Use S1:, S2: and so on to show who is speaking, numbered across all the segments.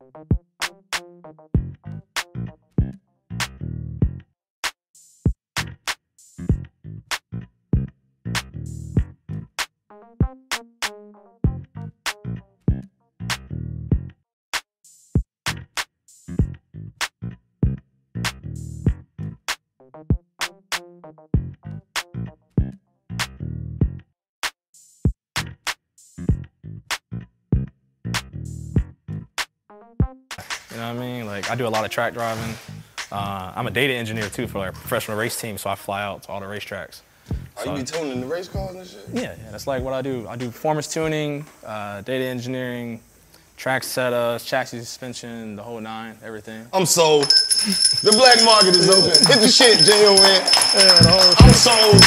S1: You know what I mean? Like, I do a lot of track driving. I'm a data engineer too for like a professional race team, so I fly out to all the racetracks.
S2: So, you be tuning the race cars and shit?
S1: Yeah, that's like what I do. I do performance tuning, data engineering, track setups, chassis suspension, the whole nine, everything.
S2: I'm sold. The black market is open. Hit the shit, J-O-N. I'm sold.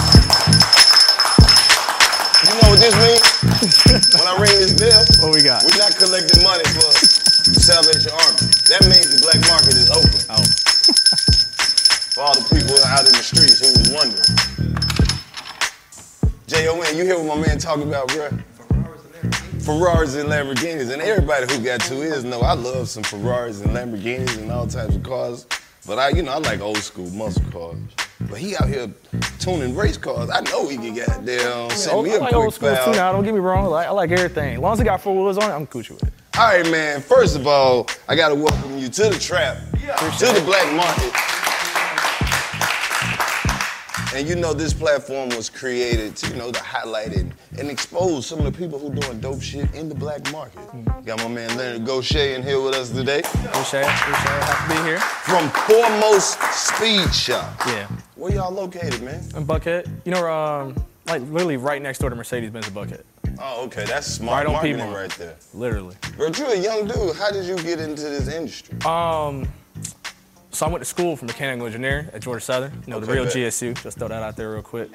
S2: You know what this means? When I ring this bell,
S1: what we got?
S2: We're not collecting money for the Salvation Army. That means the black market is open.
S1: Oh.
S2: For all the people out in the streets who was wondering. J-O-N, you hear what my man talking about, bruh? Ferraris and Lamborghinis, and everybody who got 2 ears know I love some Ferraris and Lamborghinis and all types of cars. But I like old school muscle cars. But he out here tuning race cars. I know he can goddamn send me a
S1: like
S2: quick
S1: old school
S2: file.
S1: too now, don't get me wrong. I like everything. As long as it got 4 wheels on it, I'm Coochie with it.
S2: All right, man. First of all, I gotta welcome you to the trap, to the black market. And you know this platform was created to, to highlight it and expose some of the people who doing dope shit in the black market. Got my man Leonard Gaucher in here with us today.
S1: Appreciate it. Happy to be here.
S2: From Foremost Speed Shop.
S1: Yeah.
S2: Where y'all located, man?
S1: In Buckhead. You know, like literally right next door to Mercedes-Benz in Buckhead.
S2: Oh, okay. That's smart
S1: right
S2: marketing
S1: people.
S2: right there.
S1: Literally.
S2: But you're a young dude. How did you get into this industry?
S1: So I went to school for mechanical engineering at Georgia Southern. You know, the real GSU. Just throw that out there real quick.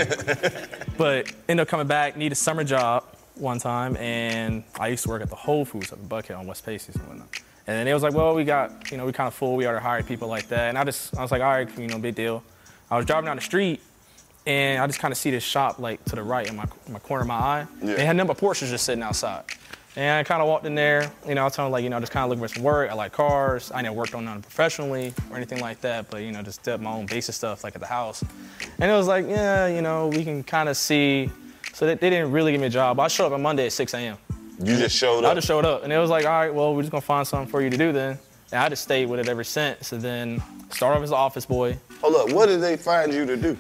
S1: But ended up coming back, needed a summer job one time, and I used to work at the Whole Foods up in Buckhead on West Pacey and whatnot. And then it was like, well, we got, we kind of full. We already hired people like that. And I was like, all right, big deal. I was driving down the street, and I just kind of see this shop like to the right in my corner of my eye. Yeah. They had a number of Porsches just sitting outside. And I kind of walked in there, I was telling them, just kind of looking for some work. I like cars. I never worked on none professionally or anything like that, but, just did my own basic stuff like at the house. And it was like, yeah, we can kind of see. So they didn't really give me a job. I showed up on Monday at 6 a.m.
S2: You just showed up?
S1: I just showed up. And it was like, all right, well, we're just going to find something for you to do then. And I just stayed with it ever since. And then started off as an office boy.
S2: Hold up, what did they find you to do?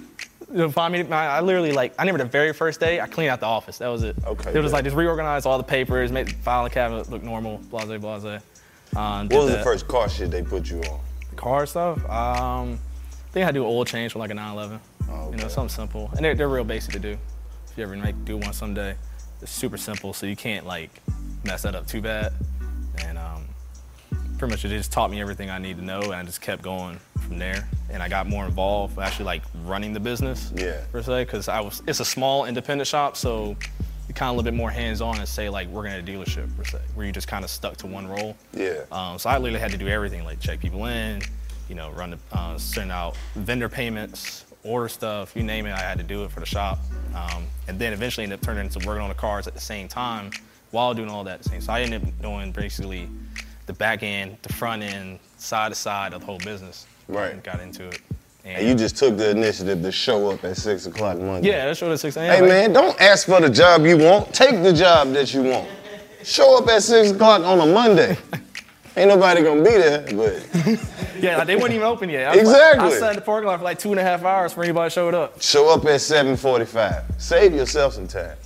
S1: I literally, I remember the very first day, I cleaned out the office. That was it.
S2: Okay.
S1: It was just reorganize all the papers, make the filing cabinet look normal, blase.
S2: What was the first car shit they put you on?
S1: Car stuff? I think I had to do an oil change for like a 911. Oh, okay. Something simple. And they're real basic to do. If you ever do one someday, it's super simple, so you can't mess that up too bad. And pretty much it just taught me everything I need to know, and I just kept going from there. And I got more involved actually running the business, per se, because it's a small independent shop, so you're kind of a little bit more hands-on and say working at a dealership, per se, where you just kind of stuck to one role.
S2: Yeah.
S1: So I literally had to do everything, check people in, run the, send out vendor payments, order stuff, you name it, I had to do it for the shop. And then eventually ended up turning into working on the cars at the same time while doing all that at the same time. So I ended up doing basically the back end, the front end, side to side of the whole business.
S2: Right.
S1: And got into it.
S2: And you just took the initiative to show up at 6 o'clock Monday.
S1: Yeah, that showed at 6 a.m.
S2: Hey man, don't ask for the job you want. Take the job that you want. Show up at 6 o'clock on a Monday. Ain't nobody gonna be there, but.
S1: Yeah, they weren't even open yet.
S2: Exactly.
S1: I sat in the parking lot for 2.5 hours before anybody showed up.
S2: Show up at 7:45. Save yourself some time.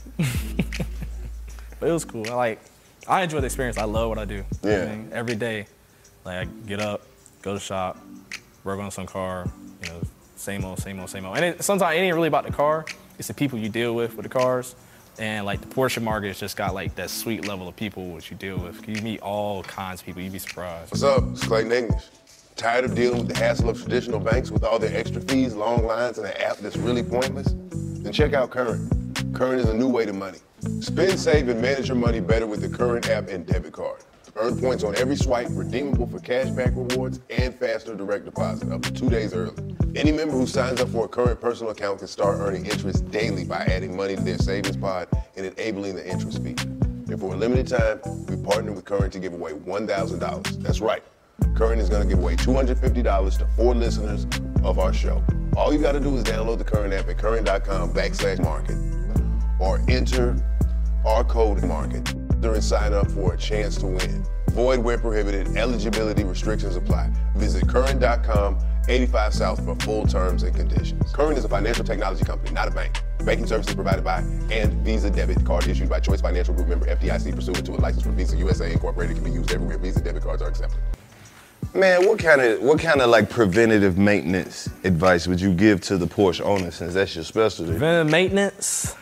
S1: But it was cool. I enjoy the experience. I love what I do.
S2: Yeah.
S1: Every day, I get up, go to shop, work on some car, same old. And sometimes it ain't really about the car. It's the people you deal with the cars. And the Porsche market has just got that sweet level of people which you deal with. You meet all kinds of people. You'd be surprised.
S3: What's up? It's Clayton English. Tired of dealing with the hassle of traditional banks with all their extra fees, long lines, and an app that's really pointless? Then check out Current. Current is a new way to money. Spend, save, and manage your money better with the Current app and debit card. Earn points on every swipe, redeemable for cashback rewards and faster direct deposit, up to 2 days early. Any member who signs up for a Current personal account can start earning interest daily by adding money to their savings pod and enabling the interest feature. And for a limited time, we partnered with Current to give away $1,000. That's right. Current is going to give away $250 to 4 listeners of our show. All you got to do is download the Current app at current.com/market or enter our code market and sign up for a chance to win. Void where prohibited. Eligibility restrictions apply. Visit current.com 85 South for full terms and conditions. Current is a financial technology company, not a bank. Banking services provided by and Visa debit card issued by Choice Financial Group member FDIC pursuant to a license from Visa USA Incorporated, can be used everywhere Visa debit cards are accepted.
S2: Man, what kind of like preventative maintenance advice would you give to the Porsche owner, since that's your specialty?
S1: Preventative maintenance,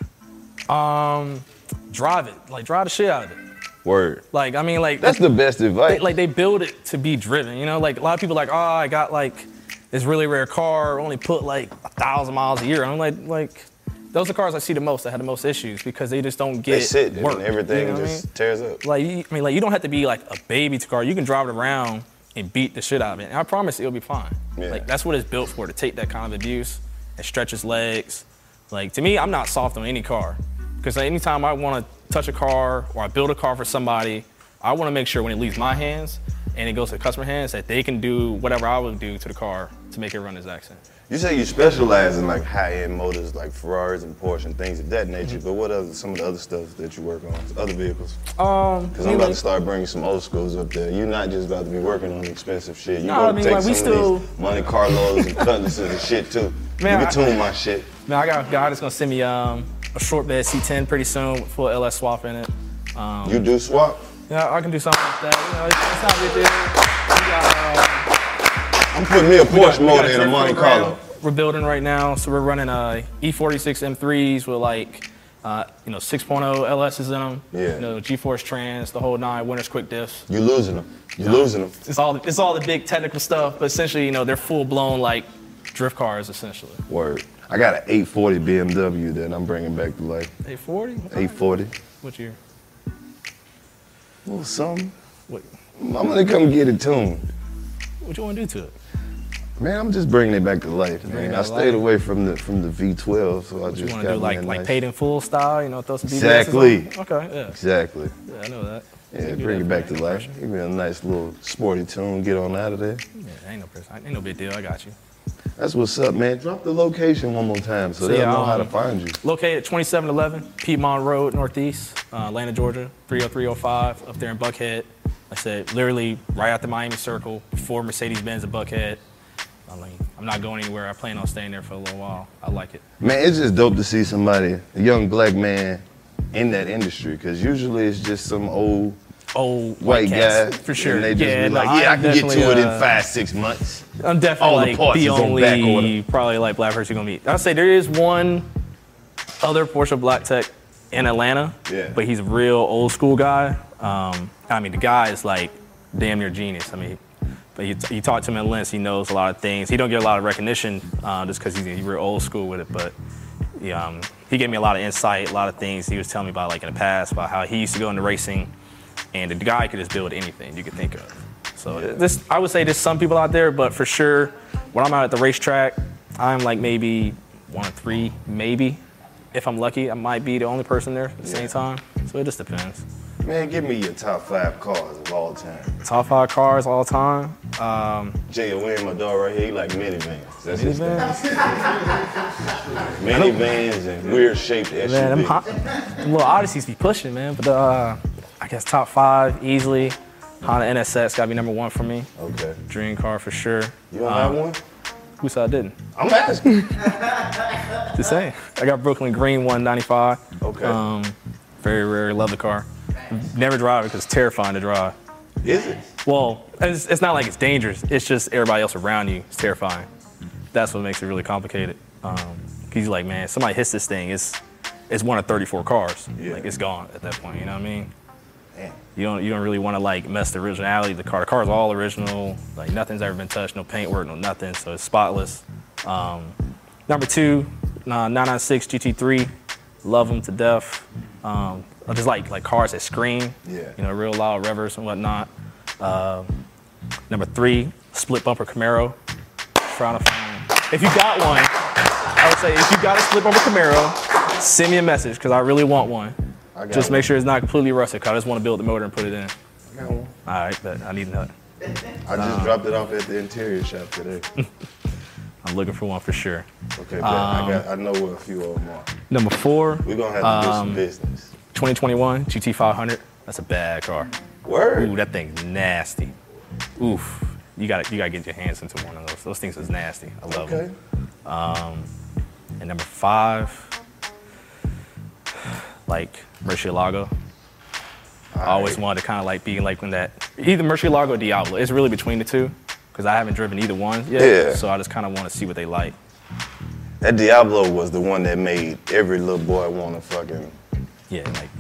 S1: drive the shit out of it.
S2: Word.
S1: That's
S2: the best advice.
S1: They build it to be driven, you know? Like a lot of people are like, oh, I got like this really rare car, only put like 1,000 miles a year. I'm like, those are cars I see the most that have the most issues because they just don't get
S2: they sit
S1: work.
S2: And everything
S1: you know
S2: just tears up.
S1: You don't have to be like a baby to car. You can drive it around and beat the shit out of it. And I promise it'll be fine.
S2: Yeah.
S1: Like that's what it's built for, to take that kind of abuse and stretch its legs. Like to me, I'm not soft on any car. Because anytime I want to touch a car or I build a car for somebody, I want to make sure when it leaves my hands and it goes to the customer hands that they can do whatever I would do to the car to make it run the exact same.
S2: You say you specialize in like high-end motors like Ferraris and Porsche and things of that nature, but what are some of the other stuff that you work on, other vehicles? Because I'm about to start bringing some old schools up there. You're not just about to be working on expensive shit. You're going to take some of these Monte Carlos and Cutlasses and shit too. Man, you can tune my shit.
S1: Man, I got a guy that's going to send me a short bed C10 pretty soon with full LS swap in it.
S2: You do swap?
S1: Yeah, I can do something like that. You know, it's not a big deal.
S2: I'm putting me a Porsche motor in a Monte Carlo.
S1: We're building right now, so we're running E46 M3s with like, 6.0 LSs in them.
S2: Yeah.
S1: You know, G-Force trans, the whole 9, Winner's quick diffs.
S2: You're losing them. Losing them.
S1: It's all the big technical stuff, but essentially, you know, they're full blown like drift cars essentially.
S2: Word. I got an 840 BMW that I'm bringing back to life.
S1: 840?
S2: 840.
S1: What year?
S2: A little something.
S1: What?
S2: I'm gonna come get it tuned.
S1: What you want to do to it?
S2: Man, I'm just bringing it back to life, man. I stayed away from the V12, so I just
S1: got do like paid in full style, you know, throw some BBS
S2: Exactly.
S1: Okay, yeah.
S2: Exactly.
S1: Yeah, I know that.
S2: Yeah, bring it back to life. Give me a nice little sporty tune, get on out of there.
S1: Yeah, ain't no big deal. I got you.
S2: That's what's up, man. Drop the location one more time so they'll know how to find you.
S1: Located at 2711 Piedmont Road, Northeast, Atlanta, Georgia, 30305, up there in Buckhead. Like I said, literally right after Miami Circle, before Mercedes-Benz at Buckhead. I'm not going anywhere. I plan on staying there for a little while. I like it.
S2: Man, it's just dope to see somebody, a young black man, in that industry, because usually it's just some old white guy.
S1: For sure.
S2: And they just be like, I can get to it in 5-6 months.
S1: I'm definitely the only probably like black person you're gonna meet. I'll say there is one other Porsche Black Tech in Atlanta, but he's a real old school guy. The guy is like damn near genius. But you talk to him at Lens, he knows a lot of things. He don't get a lot of recognition just because he's real old school with it, but he gave me a lot of insight, a lot of things he was telling me about like in the past, about how he used to go into racing, and the guy could just build anything you could think of. So I would say there's some people out there, but for sure, when I'm out at the racetrack, I'm like maybe 1 of 3, maybe. If I'm lucky, I might be the only person there at the same time. So it just depends.
S2: Man, give me your top 5 cars of all time.
S1: Top 5 cars all time?
S2: J.O.N., my dog right here, he like minivans. That's his thing.
S1: Minivans?
S2: Minivans and weird-shaped SUVs.
S1: Man, them little Odysseys be pushing, man. But I guess top 5 easily. Honda NSX gotta be number 1 for me.
S2: Okay.
S1: Dream car for sure.
S2: You don't have one?
S1: Who said I didn't?
S2: I'm asking.
S1: Just saying. I got Brooklyn Green 195.
S2: Okay.
S1: Very rare. Love the car. Never drive it because it's terrifying to drive.
S2: Is it?
S1: Well, it's not like it's dangerous. It's just everybody else around you is terrifying. That's what makes it really complicated. Because you're like, man, somebody hits this thing, it's 1 of 34 cars.
S2: Yeah.
S1: Like it's gone at that point. You know what I mean?
S2: Damn.
S1: You don't really want to like mess the originality of the car. The car's all original. Like nothing's ever been touched. No paint work. No nothing. So it's spotless. Number 2, 996 GT3. Love them to death. I just like cars that scream.
S2: Yeah.
S1: You know, real loud revers and whatnot. Number 3, split bumper Camaro. Trying to find. If you got one, I would say if you got a split bumper Camaro, send me a message because I really want one. Just make sure it's not completely rusted, because I just want to build the motor and put it in.
S2: I got one.
S1: All right, but I need another.
S2: I just dropped it off at the interior shop today.
S1: I'm looking for one for sure.
S2: Okay, I know where a few of them are.
S1: Number 4,
S2: We're gonna have to do some business. 2021
S1: GT500. That's a bad car.
S2: Word.
S1: Ooh, that thing's nasty. Oof. You gotta get your hands into one of those. Those things is nasty. I love them. And number 5, like Murcielago. I always wanted to kind of like be like when that, either Murcielago or Diablo. It's really between the two, because I haven't driven either one yet.
S2: Yeah.
S1: So I just kind of want to see what they like.
S2: That Diablo was the one that made every little boy want to fucking.
S1: Yeah, like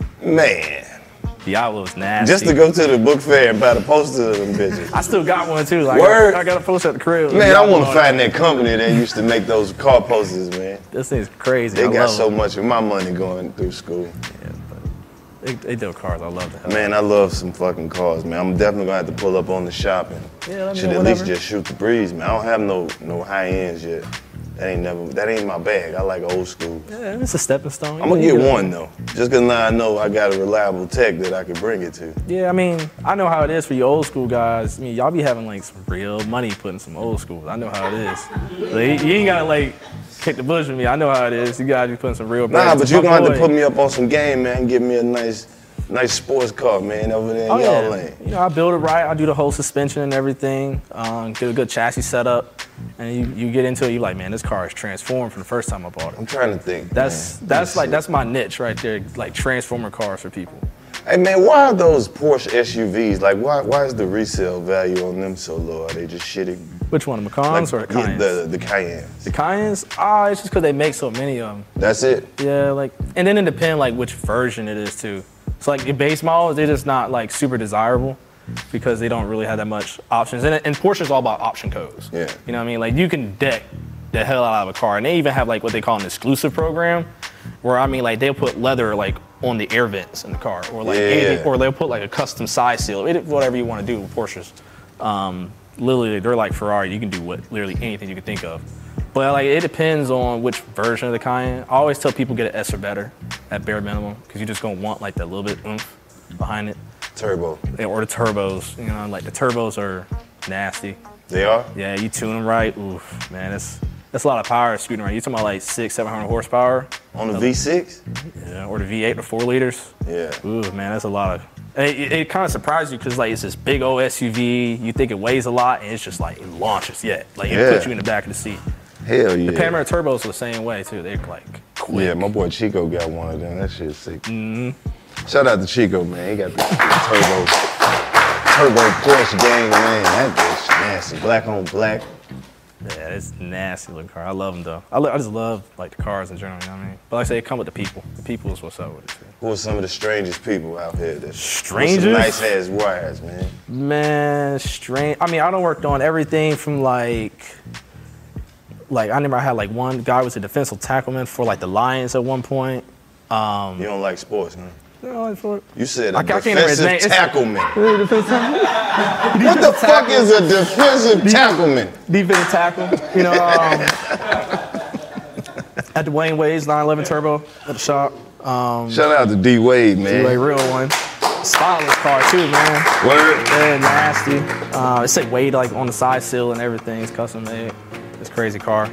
S2: Man.
S1: Diablo is nasty.
S2: Just to go to the book fair and buy the poster of them bitches.
S1: I still got one too. Like,
S2: Word.
S1: I got a poster at the crib.
S2: Man, I want to find that company that used to make those car posters, man.
S1: This thing's crazy.
S2: They
S1: I
S2: got
S1: love
S2: so
S1: them.
S2: much of my money going through school.
S1: Yeah, but they do cars. I love the hell.
S2: Man, I love some fucking cars, man. I'm definitely gonna have to pull up on the shop and
S1: Yeah, let me
S2: should
S1: know
S2: at least
S1: whenever.
S2: just shoot the breeze, man. I don't have no high ends yet. That ain't my bag. I like old school.
S1: Yeah, it's a stepping stone.
S2: I'm gonna get one though, just cause now I know I got a reliable tech that I can bring it to.
S1: Yeah, I mean, I know how it is for you old school guys. I mean, y'all be having like some real money putting some old schools. I know how it is. Like, you ain't gotta like kick the bush with me. I know how it is. You gotta be putting some real.
S2: Nah,
S1: brains.
S2: but you're
S1: My
S2: gonna have to
S1: boy-
S2: put me up on some game, man, and give me a nice sports car, man, over there in
S1: Oh
S2: y'all
S1: yeah,
S2: lane.
S1: you know, I build it right. I do the whole suspension and everything. Get a good chassis setup, and you get into it. You like, man, this car is transformed from the first time I bought
S2: I'm
S1: it.
S2: trying to think.
S1: That's my niche right there. Like transformer cars for people.
S2: Hey man, why are those Porsche SUVs like? Why is the resale value on them so low? Are they just shitty?
S1: Which one, the Macans or the
S2: yeah,
S1: Cayennes?
S2: the Cayennes.
S1: The Cayennes? It's just because they make so many of them.
S2: That's it.
S1: Yeah, like, and then it depends like which version it is too. So like your base models, they're just not like super desirable because they don't really have that much options. And Porsche's all about option codes.
S2: Yeah.
S1: You know what I mean? Like you can deck the hell out of a car, and they even have like what they call an exclusive program, where I mean like they'll put leather like on the air vents in the car, or like anything, or they'll put like a custom side seal, whatever you want to do with Porsches. Literally, they're like Ferrari. You can do literally anything you can think of. But like it depends on which version of the Cayenne. I always tell people get an S or better at bare minimum, because you're just gonna want like that little bit oomph behind it.
S2: Turbo.
S1: Yeah, or the turbos. You know, like the turbos are nasty.
S2: They are?
S1: Yeah, you tune them right. Oof, man, that's a lot of power scooting around. You're talking about like 600-700 horsepower.
S2: On the V6?
S1: Yeah, or the V8 or 4 liters.
S2: Yeah.
S1: Ooh, man, that's a lot of. It kind of surprises you because like it's this big old SUV. You think it weighs a lot, and it's just like it launches. Yeah, like it puts you in the back of the seat.
S2: Hell yeah.
S1: The Panamera turbos are the same way too. They're like quick.
S2: Yeah, my boy Chico got one of them. That shit's sick. Mm-hmm. Shout out to Chico, man. He got the turbo Porsche gang, man. That bitch nasty. Black on black.
S1: Yeah, it's a nasty looking car. I love them though. I just love like the cars in general. You know what I mean? But like I say, it come with the people. The people is what's up with it too.
S2: Who are some of the strangest people out here?
S1: Strangers?
S2: Some nice ass wires, man.
S1: Man, strange. I mean, I done worked on everything from like I remember I had like one guy was a defensive tackleman for like the Lions at one point.
S2: You don't like sports, man. You said a
S1: I can't remember his name.
S2: defensive tackleman.
S1: Defensive tackle.
S2: What the fuck is a defensive tackleman?
S1: Defensive tackle. You know, at the Wayne Wade's 911 Turbo at the shop.
S2: Shout out to D Wade, man.
S1: Like real one. Stylish car too, man.
S2: Word.
S1: Yeah, nasty. It said Wade like on the side seal and everything. It's custom made. It's a crazy car.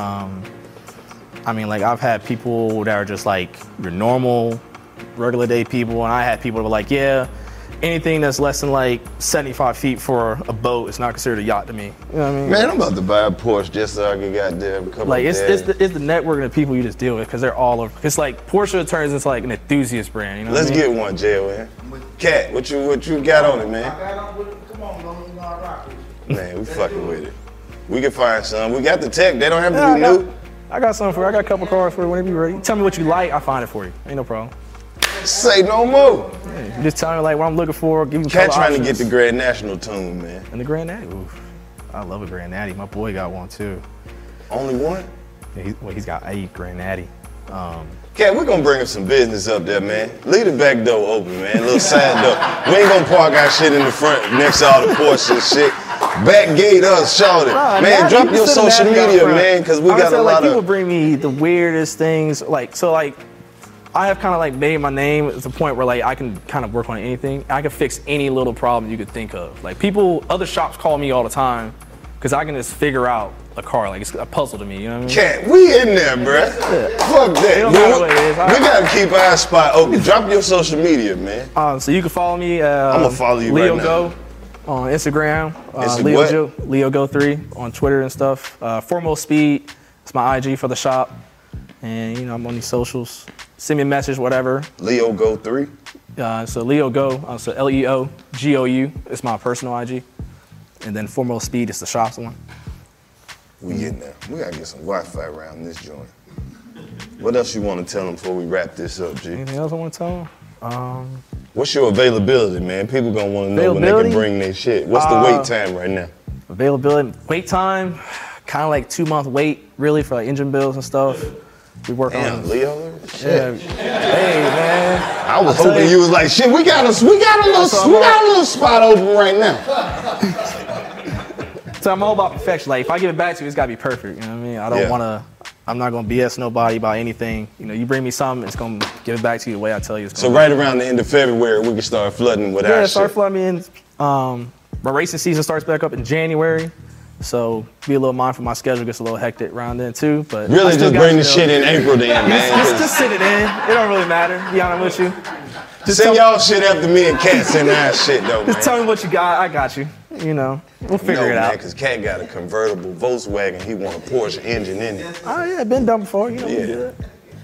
S1: I mean, like I've had people that are just like your normal, regular day people, and I had people that were like, yeah, anything that's less than like 75 feet for a boat is not considered a yacht to me. You know what I mean?
S2: Man, I'm about to buy a Porsche just so I can goddamn come
S1: Like
S2: up
S1: it's
S2: there.
S1: the network of the people you just deal with, because they're all over. It's like Porsche turns into like an enthusiast brand. You know
S2: Let's
S1: what I mean?
S2: get one, JON. Cat, what you got on it, man?
S4: I got on with it. Come on, man. You know I rock with you.
S2: Man, we fucking with it. We can find some. We got the tech. They don't have to
S1: Yeah,
S2: be new.
S1: I got something for you. I got a couple cars for you whenever you're ready. Tell me what you like, I'll find it for you. Ain't no problem.
S2: Say no more.
S1: You just tell me like what I'm looking for. Give me
S2: Cat
S1: color
S2: trying to get
S1: options.
S2: the Grand National tune, man.
S1: And the Grand Natty. Oof. I love a Grand Natty. My boy got one too.
S2: Only one?
S1: Yeah, he's got a Grand Natty.
S2: Cat, we're gonna bring us some business up there, man. Leave the back door open, man. A little side door. We ain't gonna park our shit in the front next to all the Porsche and shit. Back gate us, shout it. Man, drop your social media, man, because we got a lot
S1: like, people
S2: of.
S1: bring me the weirdest things. Like, so like, I have kind of like made my name at the point where like I can kind of work on anything. I can fix any little problem you could think of. Like other shops call me all the time because I can just figure out a car. Like it's a puzzle to me, you know what I mean?
S2: Cat, we in there, bruh. Fuck that.
S1: don't matter what it is.
S2: We gotta keep our spot open. Drop your social media, man.
S1: So you can follow me.
S2: I'm gonna follow you
S1: Leo
S2: right now.
S1: Go on Instagram. Leo Go 3 on Twitter and stuff. Foremost Speed. It's my IG for the shop. And you know I'm on these socials. Send me a message, whatever.
S2: Leo Go 3.
S1: So Leo Go. So LEOGOU. It's my personal IG. And then Foremost Speed is the shop's one.
S2: We getting there. We gotta get some Wi-Fi around this joint. What else you want to tell them before we wrap this up, G?
S1: Anything else I want to tell them?
S2: What's your availability, man? People gonna want to know when they can bring their shit. What's the wait time right now?
S1: Availability, wait time, kind of like 2-month wait, really, for like engine builds and stuff. We work on.
S2: Leo.
S1: Yeah. Hey, man.
S2: I was hoping you was like, shit. We got a little spot open right now.
S1: So I'm all about perfection. Like if I give it back to you, it's gotta be perfect. You know what I mean? I don't wanna. I'm not gonna BS nobody about anything. You know, you bring me something, it's gonna give it back to you the way I tell you. It's
S2: So right around the end of February, we can start flooding with our shit.
S1: Start flooding me in. My racing season starts back up in January. So be a little mindful. My schedule gets a little hectic around then too. But
S2: really, just bring the shit in April then, man.
S1: Just sit it in. It don't really matter. Be honest with you.
S2: Just send y'all shit after me and Cat send our shit though, man.
S1: Just tell me what you got. I got you. You know, we'll figure it out.
S2: Because Cat got a convertible Volkswagen. He want a Porsche engine in it.
S1: Oh yeah, been done before. You know, we do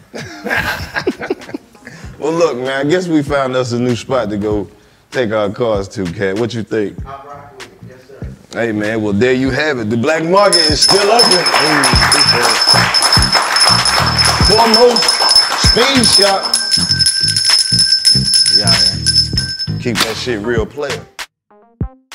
S2: that. Well, look, man. I guess we found us a new spot to go take our cars to, Cat. What you think?
S4: I'll rock with it. Yes, sir.
S2: Hey, man. Well, there you have it. The black market is still open. Foremost Speed Shop.
S1: Yeah.
S2: Keep that shit real player.